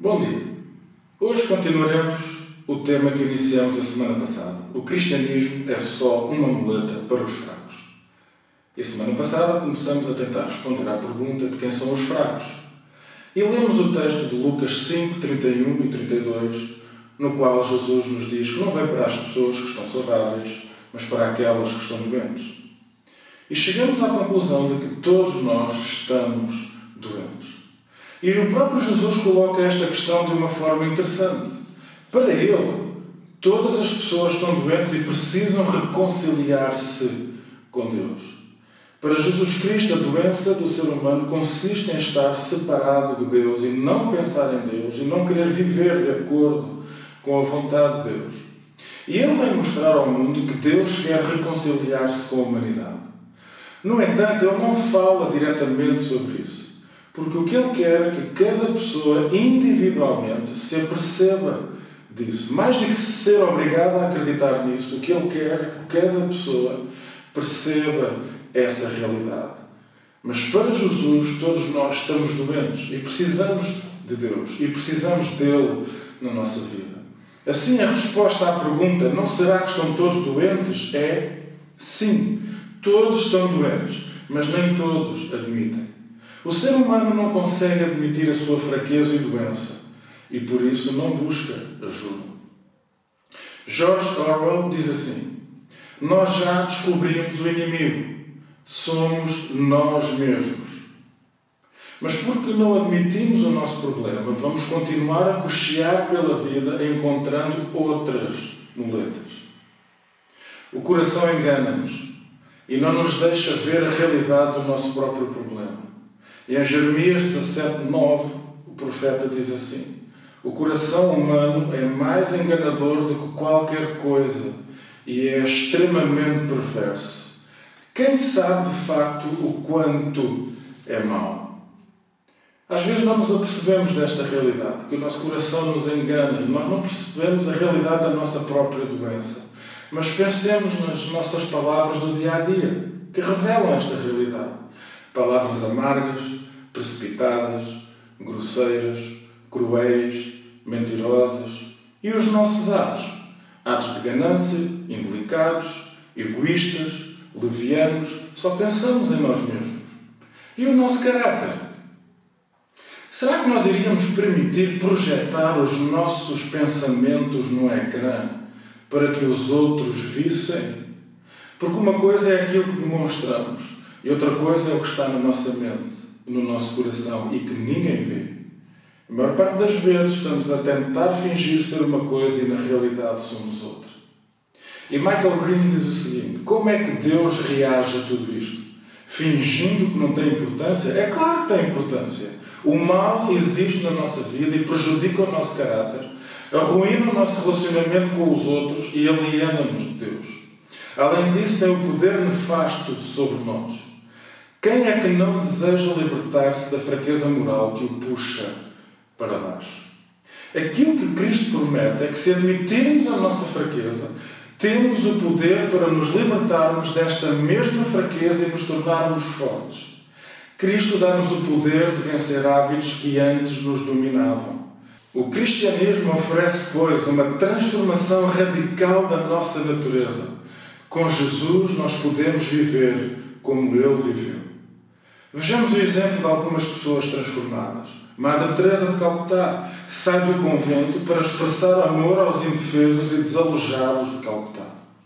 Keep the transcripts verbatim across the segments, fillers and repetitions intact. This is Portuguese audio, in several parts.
Bom dia! Hoje continuaremos o tema que iniciamos a semana passada. O cristianismo é só uma muleta para os fracos. E a semana passada começamos a tentar responder à pergunta de quem são os fracos. E lemos o texto de Lucas cinco, trinta e um e trinta e dois, no qual Jesus nos diz que não vem para as pessoas que estão saudáveis, mas para aquelas que estão doentes. E chegamos à conclusão de que todos nós estamos doentes. E o próprio Jesus coloca esta questão de uma forma interessante. Para ele, todas as pessoas estão doentes e precisam reconciliar-se com Deus. Para Jesus Cristo, a doença do ser humano consiste em estar separado de Deus e não pensar em Deus e não querer viver de acordo com a vontade de Deus. E ele vem mostrar ao mundo que Deus quer reconciliar-se com a humanidade. No entanto, ele não fala diretamente sobre isso. Porque o que ele quer é que cada pessoa individualmente se aperceba disso. Mais do que ser obrigada a acreditar nisso, o que ele quer é que cada pessoa perceba essa realidade. Mas para Jesus, todos nós estamos doentes e precisamos de Deus e precisamos dele na nossa vida. Assim, a resposta à pergunta, não será que estão todos doentes? É sim, todos estão doentes, mas nem todos admitem. O ser humano não consegue admitir a sua fraqueza e doença e por isso não busca ajuda. George Orwell diz assim: nós já descobrimos o inimigo, somos nós mesmos. Mas porque não admitimos o nosso problema, vamos continuar a cochear pela vida encontrando outras muletas. O coração engana-nos e não nos deixa ver a realidade do nosso próprio problema. E em Jeremias dezassete, nove, o profeta diz assim: o coração humano é mais enganador do que qualquer coisa e é extremamente perverso. Quem sabe de facto o quanto é mau? Às vezes não nos apercebemos desta realidade, que o nosso coração nos engana e nós não percebemos a realidade da nossa própria doença. Mas pensemos nas nossas palavras do dia a dia, que revelam esta realidade. Palavras amargas, precipitadas, grosseiras, cruéis, mentirosas. E os nossos atos? Atos de ganância, indelicados, egoístas, levianos, só pensamos em nós mesmos. E o nosso caráter? Será que nós iríamos permitir projetar os nossos pensamentos no ecrã para que os outros vissem? Porque uma coisa é aquilo que demonstramos e outra coisa é o que está na nossa mente, no nosso coração e que ninguém vê. A maior parte das vezes estamos a tentar fingir ser uma coisa e na realidade somos outra. E Michael Green diz o seguinte: como é que Deus reage a tudo isto? Fingindo que não tem importância? É claro que tem importância. O mal existe na nossa vida e prejudica o nosso caráter, arruína o nosso relacionamento com os outros e aliena-nos de Deus. Além disso, tem o poder nefasto sobre nós. Quem é que não deseja libertar-se da fraqueza moral que o puxa para baixo? Aquilo que Cristo promete é que, se admitirmos a nossa fraqueza, temos o poder para nos libertarmos desta mesma fraqueza e nos tornarmos fortes. Cristo dá-nos o poder de vencer hábitos que antes nos dominavam. O cristianismo oferece, pois, uma transformação radical da nossa natureza. Com Jesus nós podemos viver como Ele viveu. Vejamos o exemplo de algumas pessoas transformadas. Madre Teresa de Calcutá sai do convento para expressar amor aos indefesos e desalojados de Calcutá.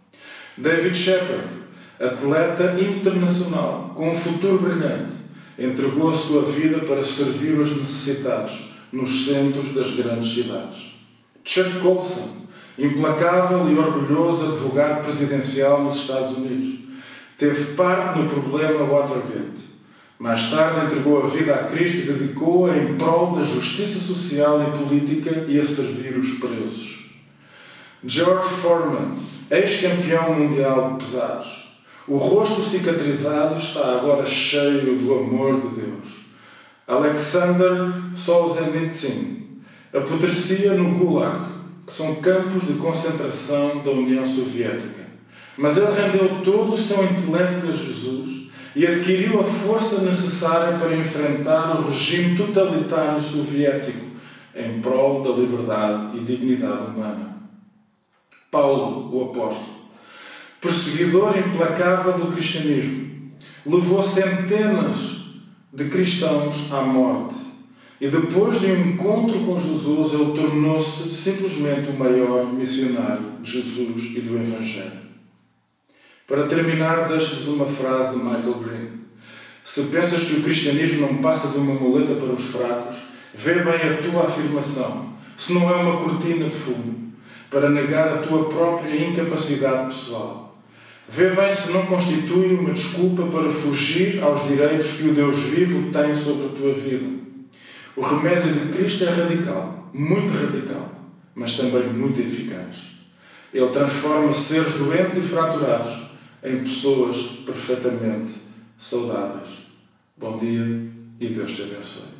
David Shepard, atleta internacional com um futuro brilhante, entregou a sua vida para servir os necessitados nos centros das grandes cidades. Chuck Colson, implacável e orgulhoso advogado presidencial nos Estados Unidos, teve parte no problema Watergate. Mais tarde entregou a vida a Cristo e dedicou-a em prol da justiça social e política e a servir os presos. George Foreman, ex-campeão mundial de pesados. O rosto cicatrizado está agora cheio do amor de Deus. Alexander Solzhenitsyn apodrecia no Gulag, que são campos de concentração da União Soviética. Mas ele rendeu todo o seu intelecto a Jesus e adquiriu a força necessária para enfrentar o regime totalitário soviético em prol da liberdade e dignidade humana. Paulo, o apóstolo, perseguidor implacável do cristianismo, levou centenas de cristãos à morte e depois de um encontro com Jesus ele tornou-se simplesmente o maior missionário de Jesus e do Evangelho. Para terminar, deixo-vos uma frase de Michael Green. Se pensas que o cristianismo não passa de uma muleta para os fracos, vê bem a tua afirmação, se não é uma cortina de fumo, para negar a tua própria incapacidade pessoal. Vê bem se não constitui uma desculpa para fugir aos direitos que o Deus vivo tem sobre a tua vida. O remédio de Cristo é radical, muito radical, mas também muito eficaz. Ele transforma seres doentes e fraturados em pessoas perfeitamente saudáveis. Bom dia e Deus te abençoe.